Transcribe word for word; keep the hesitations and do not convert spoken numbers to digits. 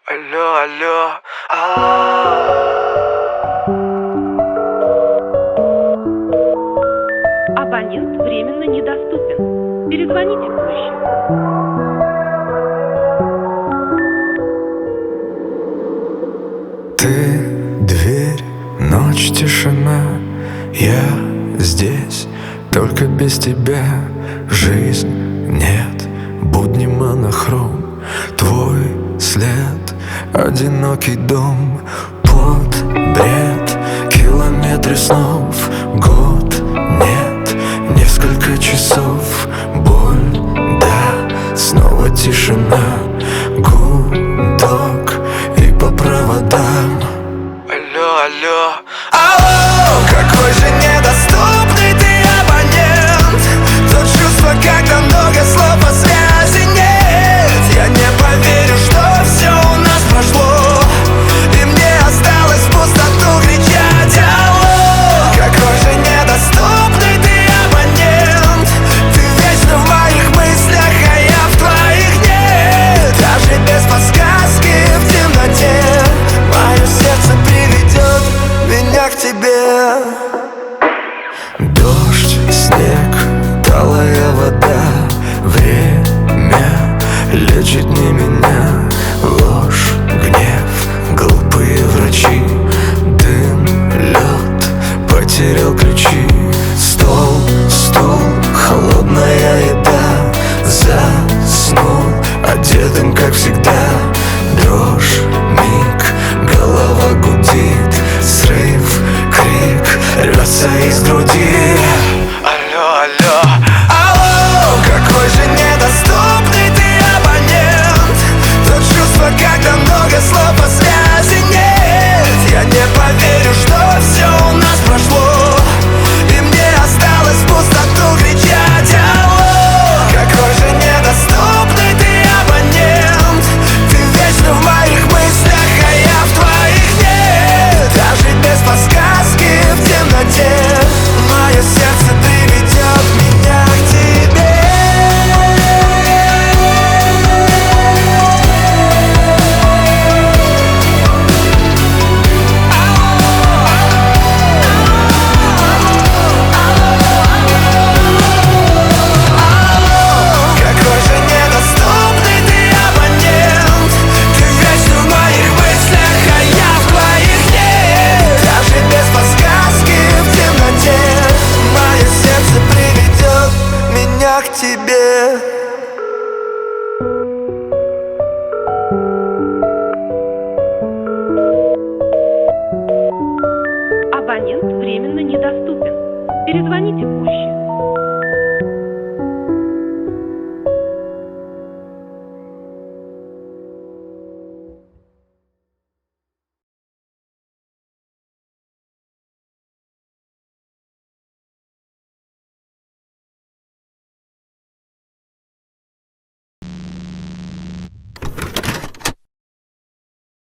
Алло, алло, а Абонент временно недоступен. Перезвоните позже. Ты дверь, ночь, тишина. Я здесь, только без тебя. Жизнь нет, будни монохром. Твой след, одинокий дом. Под бред, километры снов. Год нет, несколько часов. Боль, да, снова тишина. Гудок и по проводам. Алло, алло, алло, какой же недоступный ты абонент. То чувство, когда много слов, а связи нет. Я не поверю, что все у нас прошло, и мне осталось в пустоту кричать алло. Какой же недоступный ты абонент. Ты вечно в моих мыслях, а я в твоих нет. Даже без подсказки в темноте мое сердце приведет меня к тебе. Дождь, снег, талая вода. Время лечит не меня. Ложь, гнев, глупые врачи. Дым, лед, потерял ключи. Стол, стул, холодная еда. Заснул, одетым как всегда. Дрожь, миг, голова гудит. Срыв, крик, рвется из груди. Алло, алло, алло, какой же недоступный ты абонент. То чувство, когда много слов, а связи нет. Я не поверю, что все у нас прошло, и мне осталось в пустоту кричать алло. Какой же недоступный ты абонент. Ты вечно в моих мыслях, а я в твоих нет. Даже без подсказки в темноте мое сердце приведет меня к тебе. Какой же недоступный ты абонент. Ты вечно в моих мыслях, а я в твоих нет. Даже без подсказки в темноте мое сердце приведет меня к тебе. Абонент временно недоступен. Перезвоните позже.